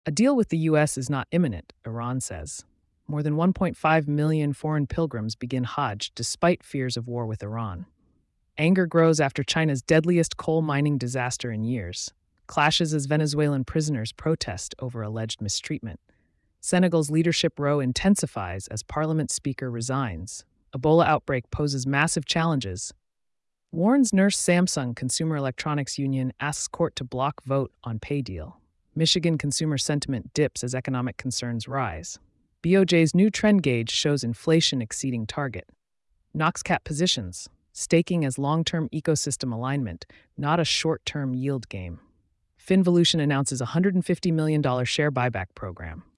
A deal with the U.S. is not imminent, Iran says. More than 1.5 million foreign pilgrims begin Hajj despite fears of war with Iran. Anger grows after China's deadliest coal mining disaster in years. Clashes as Venezuelan prisoners protest over alleged mistreatment. Senegal's leadership row intensifies as parliament speaker resigns. Ebola outbreak poses massive challenges. Warns nurse Samsung Consumer Electronics Union asks court to block vote on pay deal. Michigan consumer sentiment dips as economic concerns rise. BOJ's new trend gauge shows inflation exceeding target. Noxcat positions, staking as long-term ecosystem alignment, not a short-term yield game. Finvolution announces a $150 million share buyback program.